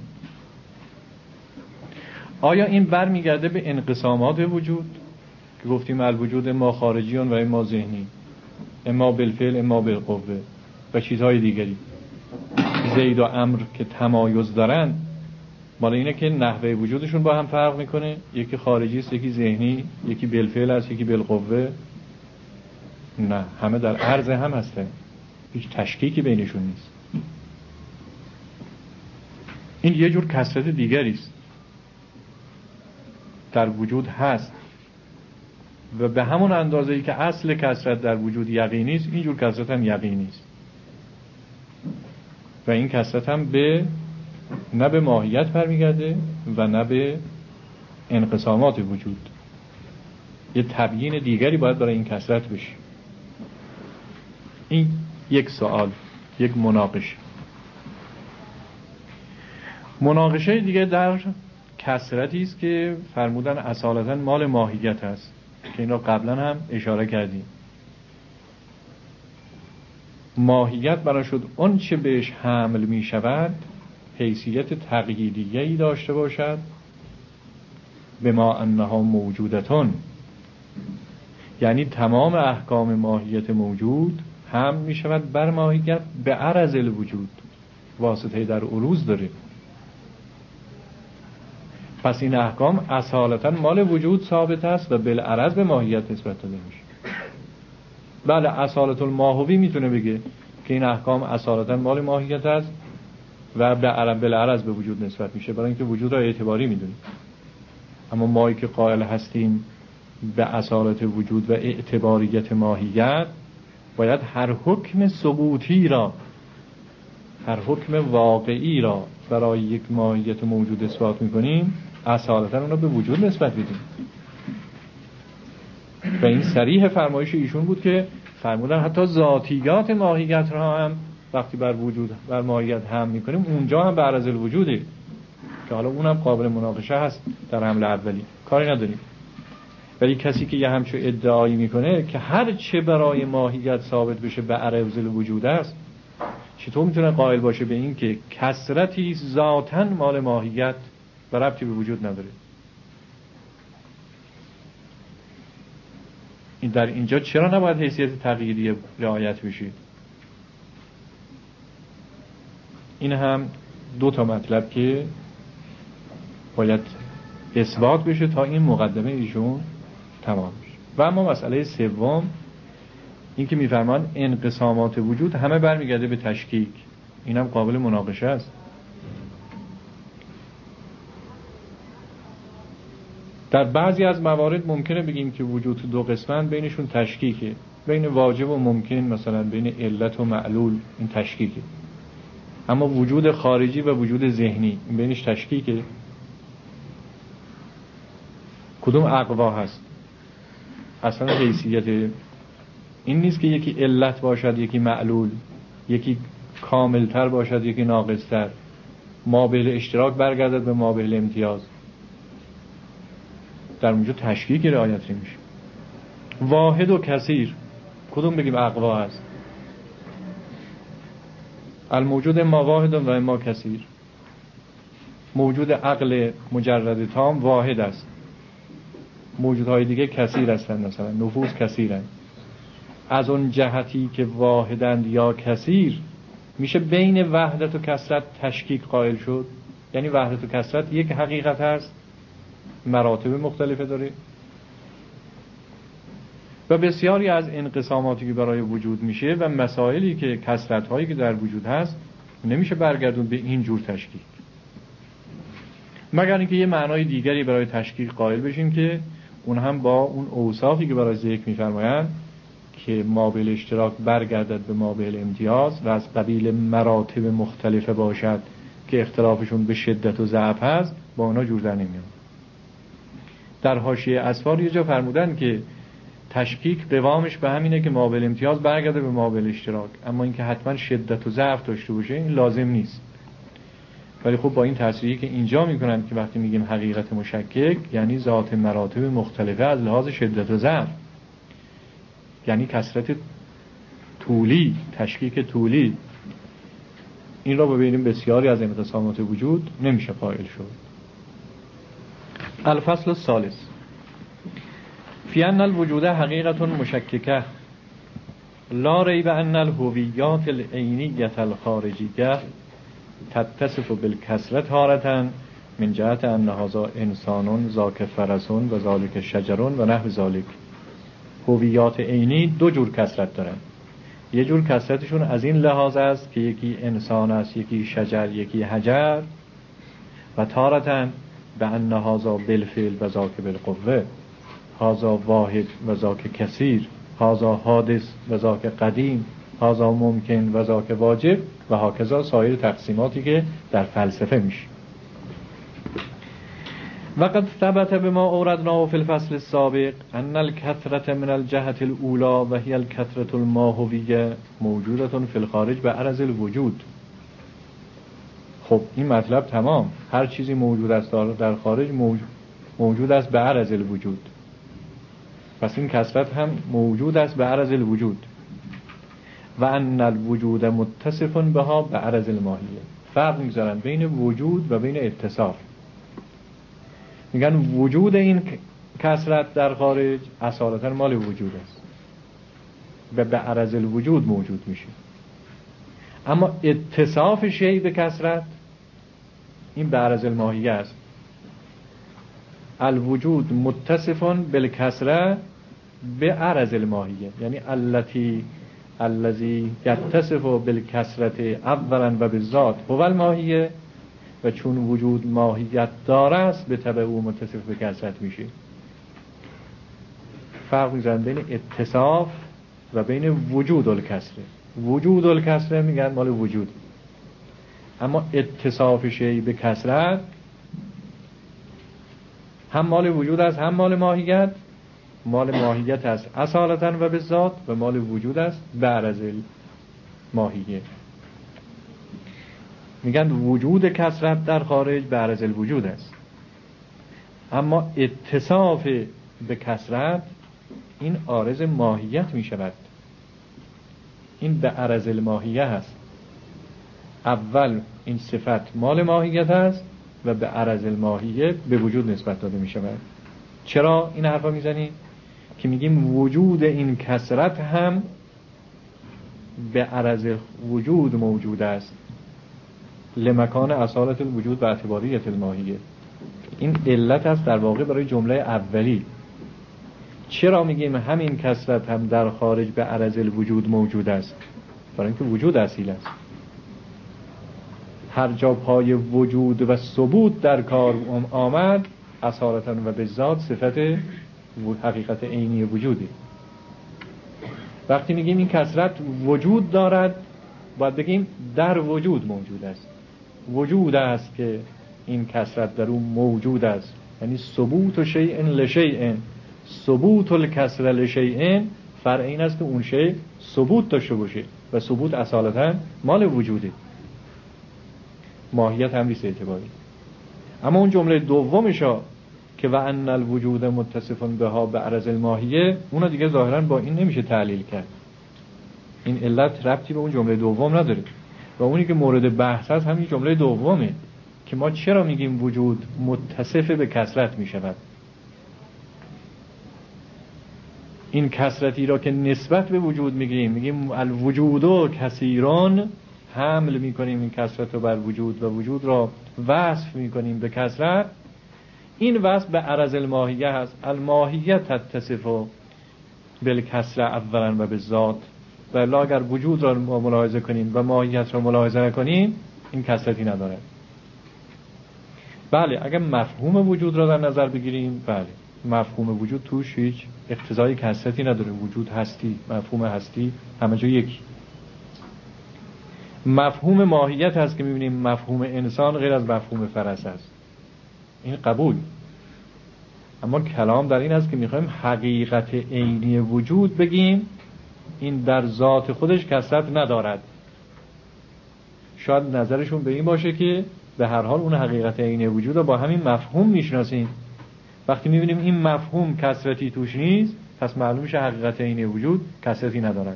آیا این برمیگرده به انقسامات وجود که گفتیم الوجود ما خارجیان و اما ذهنی، اما بالفعل اما بالقوه و چیزهای دیگری؟ زید و عمرو که تمایز دارن، مال اینه که نحوه وجودشون با هم فرق میکنه، یکی خارجی است، یکی ذهنی، یکی بالفعل است، یکی بالقوه؟ نه، همه در عرض هم هستن، هیچ تشکیکی بینشون نیست. این یه جور کثرت دیگری است در وجود هست و به همون اندازه‌ای که اصل کثرت در وجود یقینی است، این جور کثرت هم یقینی است و این کثرت هم به نه به ماهیت برمیگرده و نه به انقسامات وجود. یه تبیین دیگری باید برای این کثرت بشه. این یک سوال، یک مناقشه. مناقشه دیگه در کثرتی است که فرمودن اصالتا مال ماهیت است که این را قبلا هم اشاره کردیم. ماهیت برای شد اون چه بهش حمل می شود حیثیت تقییدیه‌ای داشته باشد، به ما انها موجودتون، یعنی تمام احکام ماهیت موجود هم می شود بر ماهیت به عرض الوجود، واسطه در عروض داره. پس این احکام اصالتا مال وجود ثابت است و بالعرض به ماهیت نسبت داده میشه. بله، اصالت الماهوی میتونه بگه که این احکام اصالتا مال ماهیت است و بالعرض به وجود نسبت میشه، برای اینکه وجود را اعتباری میدونیم. اما مایی که قائل هستیم به اصالت وجود و اعتباریت ماهیت، باید هر حکم ثبوتی را، هر حکم واقعی را برای یک ماهیت موجود اثبات میکنیم، اصالتا اون را به وجود نسبت بدیم. و این صریح فرمایش ایشون بود که فرمودن حتی ذاتیات ماهیت را هم وقتی بر وجود بر ماهیت هم میکنیم اونجا هم بعرض الوجوده که حالا اونم قابل مناقشه هست در حمله اولی، کاری نداریم. ولی کسی که یه همچون ادعایی میکنه که هر چه برای ماهیت ثابت بشه بعرض الوجود است، چطور میتونه قائل باشه به این که کثرتی ذاتاً مال ماهیت و ربطی به وجود نداره؟ این در اینجا چرا نباید حیثیت تغییری رعایت بشه؟ این هم دو تا مطلب که باید اثبات بشه تا این مقدمه ایشون تمام بشه. و اما مسئله سوم این که میفرمان انقسامات وجود همه برمیگرده به تشکیک، اینم قابل مناقشه است. در بعضی از موارد ممکنه بگیم که وجود دو قسمن بینشون تشکیکه، بین واجب و ممکن، مثلا بین علت و معلول این تشکیکه. اما وجود خارجی و وجود ذهنی این بینش تشکیکه. کدوم اقوا هست؟ اصلا حیثیت این نیست که یکی علت باشد یکی معلول، یکی کاملتر باشد یکی ناقصتر، مابعد اشتراک برگردد به مابعد امتیاز. در اونجا تشکیک رعایت نمیشه. واحد و کثیر کدوم بگیم اقوا هست؟ الموجود ما واحد و ما کثیر. موجود عقل مجرد تام واحد است، موجودهای دیگه کثیر هستند، مثلا نفوس کثیرند. از اون جهتی که واحدند یا کثیر میشه بین وحدت و کثرت تشکیک قائل شد. یعنی وحدت و کثرت یک حقیقت هست، مراتب مختلفه داره و بسیاری از انقساماتی که برای وجود میشه و مسائلی که کثرت هایی که در وجود هست نمیشه برگردون به این جور تشکیک، مگر اینکه یه معنای دیگری برای تشکیک قائل بشیم که اون هم با اون اوصافی که برای ذکر میفرمایند که مابعد اشتراک برگردد به مابعد امتیاز و از قبیل مراتب مختلفه باشد که اختلافشون به شدت و ضعف هست، با اونا جور در نمیاد. در حاشیه اسفار یه جا فرمودن که تشکیک قوامش به همینه که مابعد امتیاز برگرده به مابعد اشتراک، اما اینکه حتما شدت و ضعف داشته باشه این لازم نیست. ولی خب با این تصریحی که اینجا میکنن که وقتی میگیم حقیقت مشکک یعنی ذات مراتب مختلفه از لحاظ شدت و ضعف، یعنی کثرت طولی، تشکیک طولی، این را ببینیم بسیاری از انقسامات وجود نمیشه قائل شد. الفصل الثالث فی ان الوجود حقیقت مشککه لا ریب ان الهویات العینیة الخارجیه تتصف بالکثرة تارة من جهت ان هذا انسان ذاک فرس و ذالک شجر و نحو ذالک. هویات عینی دو جور کثرت دارن. یه جور کثرتشون از این لحاظ است که یکی انسان است، یکی شجر، یکی حجر، و تارة به ان هذا بالفعل و ذاک بالقوه، هذا واحد و ذاک کثیر، هذا حادث و ذاک قدیم، هذا ممکن و ذاک واجب و هاکذا سایر تقسیماتی که در فلسفه میشه. وقد ثبت بما اوردناه في الفصل السابق ان الكثرة من الجهة الاولى و هي الكثرة الماهویه موجودة في الخارج بعرض الوجود. خب این مطلب تمام، هر چیزی موجود است در خارج موجود است بعرض الوجود، پس این کثرت هم موجود است بعرض الوجود. و ان الوجود متصف بها بعرض الماهیه. فرق میذارن بین وجود و بین اتصاف. میگن وجود این کثرت در خارج اصالتا مال وجود است و به عرض الوجود موجود میشه، اما اتصاف شیء به کثرت این به عرض الماهیه است. الوجود متصف بالکثرة به عرض الماهیه، یعنی التي الذي يتصف بالکثرة اولا و بالذات هو الماهیه، و چون وجود ماهیت داره است به تبع او متصف به کثرت میشه. فرق میذارن بین اتصاف و بین وجود الکثره. وجود الکثره میگن مال وجود، اما اتصاف شیء به کثرت هم مال وجود است هم مال ماهیت، مال ماهیت است اصالتاً و به ذات، و مال وجود است به عرض ماهیه. میگن وجود کثرت در خارج به عرض الوجود است، اما اتصاف به کثرت این عارض ماهیت می شود. این به عرض الماهیه هست. اول این صفت مال ماهیت است و به عرض الماهیه به وجود نسبت داده می شود. چرا این حرفا می زنیم؟ که میگیم وجود این کثرت هم به عرض وجود موجود است، لمکان اصالت الوجود و اعتباریت الماهیه. این علت است در واقع برای جمله اولی. چرا میگیم همین کثرت هم در خارج به عرض الوجود موجود است؟ برای اینکه وجود اصیل است. هر جا پای وجود و ثبوت در کار آمد، اصالتاً و به ذات صفت حقیقت عینی وجودی. وقتی میگیم این کثرت وجود دارد، باید بگیم در وجود موجود است. وجود است که این کثرت در اون موجود است، یعنی ثبوت شیء لشیء. ثبوت الکثرة لشیء فرع این است که اون شیء ثبوت داشته باشه و ثبوت اصالتاً مال وجوده، ماهیت هم نیست اعتباری. اما اون جمله دومشا که و ان الوجود متصف بها به عرض الماهیه، اونو دیگه ظاهراً با این نمیشه تعلیل کرد. این علت ربطی به اون جمله دوم نداره و اونی که مورد بحث است همین جمله دومه که ما چرا میگیم وجود متصف به کثرت میشود. این کثرتی را که نسبت به وجود میگیم، میگیم الوجود کثیران، حمل میکنیم این کثرت رو بر وجود و وجود را وصف میکنیم به کثرت. این وصف به عرض الماهیه هست. الماهیه تتصف بالکثرة اولا و به ذات. ولی اگر وجود را ملاحظه کنیم و ماهیت را ملاحظه نکنیم، این کثرتی نداره. بله اگر مفهوم وجود را در نظر بگیریم، بله مفهوم وجود توش هیچ اقتضای کثرتی نداره. وجود هستی، مفهوم هستی همه جا یکی. مفهوم ماهیت هست که میبینیم مفهوم انسان غیر از مفهوم فرس است، این قبول. اما کلام در این است که میخوایم حقیقت عینی وجود بگیم، این در ذات خودش کثرت ندارد. شاید نظرشون به این باشه که به هر حال اون حقیقت عینی وجود رو با همین مفهوم میشناسیم. وقتی میبینیم این مفهوم کثرتی توش نیست، پس معلوم میشه حقیقت عینی وجود کثرتی ندارد.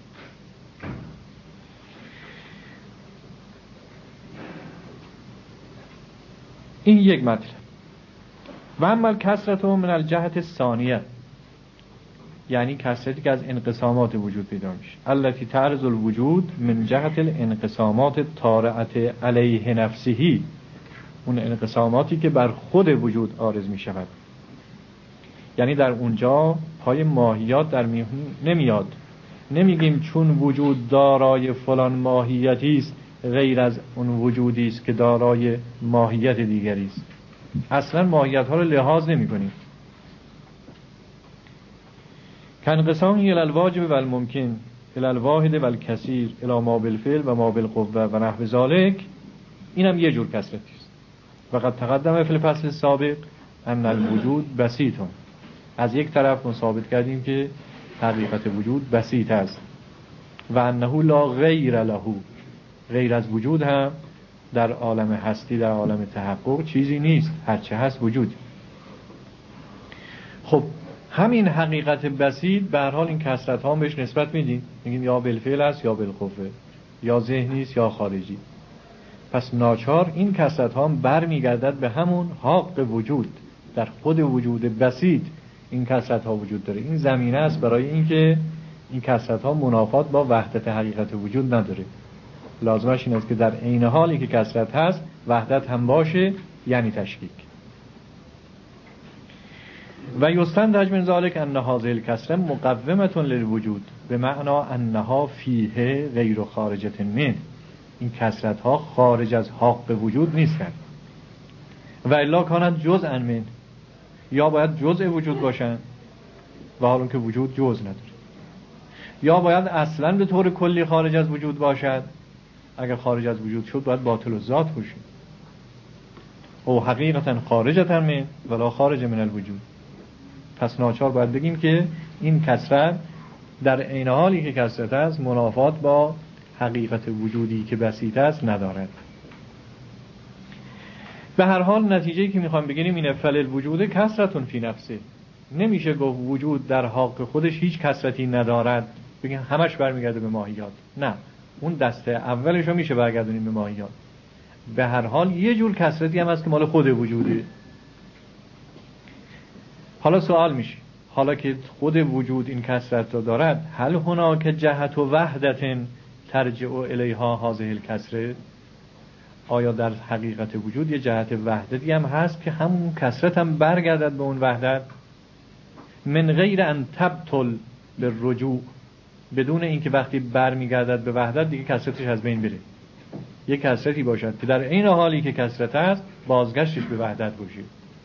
این یک مطلب. و اما کثرت من الجهت الثانیه، یعنی کثرتی که از انقسامات وجود پیدا میشه. التي تعرض الوجود من جهت الانقسامات الطارئه علیه نفسه، اون انقساماتی که بر خود وجود عارض می شود. یعنی در اونجا پای ماهیات در میون نمیاد. نمیگیم چون وجود دارای فلان ماهیتی است غیر از اون وجودی است که دارای ماهیت دیگری است. اصلا ماهیت ها رو لحاظ نمی کنیم. کانقسامی الی الواجب و الممکن الی الواحد و الکثیر الی ما بالفعل و ما بالقوه و نحو ذالک، اینم یه جور کثرتی است. و قد تقدم فی الفصل السابق ان الوجود بسیط. از یک طرف ما ثابت کردیم که حقیقت وجود بسیط است و انه لا غیر له، غیر از وجود هم در عالم هستی، در عالم تحقق چیزی نیست، هرچه هست وجود. خب همین حقیقت بسیط به هر حال این کثرت ها بهش نسبت میدیم، میگیم یا بالفعل است یا بالقوه، یا ذهنی است یا خارجی. پس ناچار این کثرت ها برمیگردد به همون حق وجود. در خود وجود بسیط این کثرت ها وجود داره. این زمینه است برای اینکه این کثرت ها منافات با وحدت حقیقت وجود نداره. لازمش این است که در عین حالی که کثرت هست وحدت هم باشه، یعنی تشکیک. و یستنتج من ذلک ان هذه الکثرة مقومة للوجود به معنی انها فیه غیر خارجة منه. این کثرت ها خارج از حق وجود نیستند. و الا کانت جزءا من، یا باید جزء وجود باشن و حالا که وجود جزء نداره، یا باید اصلا به طور کلی خارج از وجود باشد. اگر خارج از وجود شد باید باطل و ذات باشه. او حقیقتا خارجة من ولا خارج من الوجود. پس ناچار باید بگیم که این کثرت در عین حالی که کثرت است منافات با حقیقت وجودی که بسیط است ندارد. به هر حال نتیجه‌ای که میخوام بگیریم اینه فل الوجود کثرتون فی نفسه. نمیشه گفت وجود در حق خودش هیچ کثرتی ندارد بگیم همش برمیگرده به ماهیات. نه، اون دسته اولش رو میشه برگردونیم به ماهیات. به هر حال یه جور کثرتی هم هست که مال خود وجوده. حالا سوال میشه حالا که خود وجود این کثرت رو دارد هل هناک جهت و وحدت ترجع الیها هذه الکثره؟ آیا در حقیقت وجود یه جهت وحدتی هم هست که همون کثرت هم برگردد به اون وحدت؟ من غیر ان تبطل بالرجوع، بدون اینکه وقتی برمیگردد به وحدت دیگه کثرتش از بین بره. یه کثرتی باشد که در این حالی که کثرت است بازگشتش به وحدت باشه.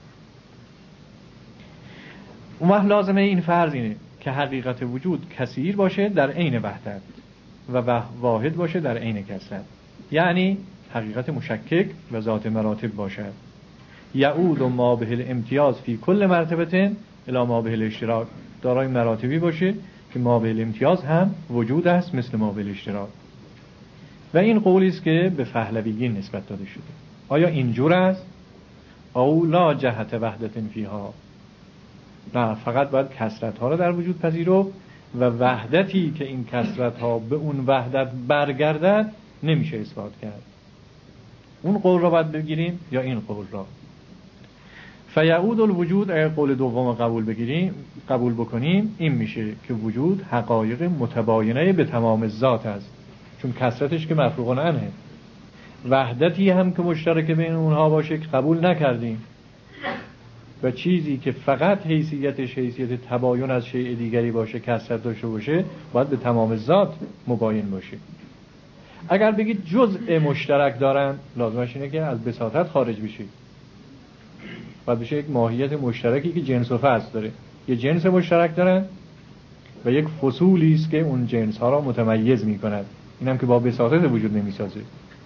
اون وقت لازمه این فرض اینه که حقیقت وجود کثیر باشه در عین وحدت و واحد باشه در عین کثرت، یعنی حقیقت مشکک و ذات مراتب باشد. یعود و ما به الامتیاز فی کل مرتبه الی ما به الاشتراک، دارای مراتبی باشه که ما به الامتیاز هم وجود است مثل ما به الاشتراک. و این قولی است که به پهلویین نسبت داده شده. آیا اینجور است؟ او لا جهت وحدت فیها، نه، فقط باید کثرت ها رو در وجود پذیرو و وحدتی که این کثرت ها به اون وحدت برگردد نمیشه اثبات کرد. اون قول را باید بگیریم یا این قول را؟ فیعود الوجود، اگر قول دوم قبول بگیریم قبول بکنیم این میشه که وجود حقایق متباینه به تمام ذات است، چون کثرتش که مفروغ عنه. وحدتی هم که مشترک بین اونها باشه که قبول نکردیم و چیزی که فقط حیثیتش حیثیت تباین از شیء دیگری باشه کثرت داشته باشه باید به تمام ذات مباین باشه. اگر بگید جزء مشترک دارن لازمش اینه که از بساطت خارج بشید، باید بشه یک ماهیت مشترکی که جنس و فصل داره. یه جنس مشترک دارن و یک فصولی است که اون جنس ها را متمیز می کند، اینم که با بساطت وجود نمی سازه.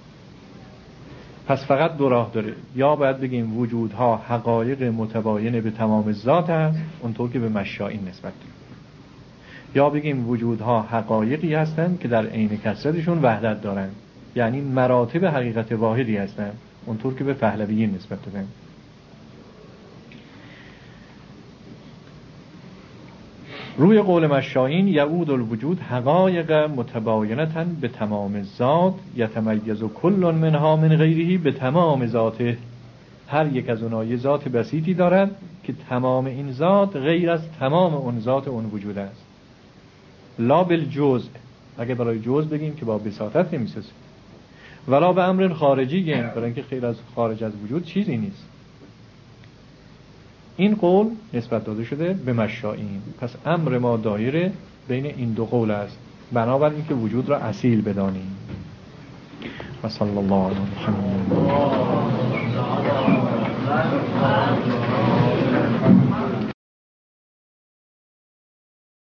پس فقط دو راه داره، یا باید بگیم وجودها حقایق متباین به تمام ذات هست اونطور که به مشائین نسبت داره، یا بگیم وجودها حقایقی هستند که در عین کثرتشون وحدت دارن، یعنی مراتب حقیقت واحدی هستند اونطور که به پهلویین نسبت دادن. روی قول مشائین یعود الوجود حقایق متباینتا به تمام ذات یتمیز کل منها من غیره به تمام ذاته. هر یک از اونها یه ذات بسیطی دارد که تمام این ذات غیر از تمام اون ذات اون وجود است. لا بالجزء، اگه برای جزء بگیم که با بساطت نمیسازه، ولا به امر خارجی گیم، برای اینکه خیلی از خارج از وجود چیزی نیست. این قول نسبت داده شده به مشائین. پس امر ما دایره بین این دو قول است، بنابراین اینکه وجود را اصیل بدانیم. و صلی الله علیه و سلم.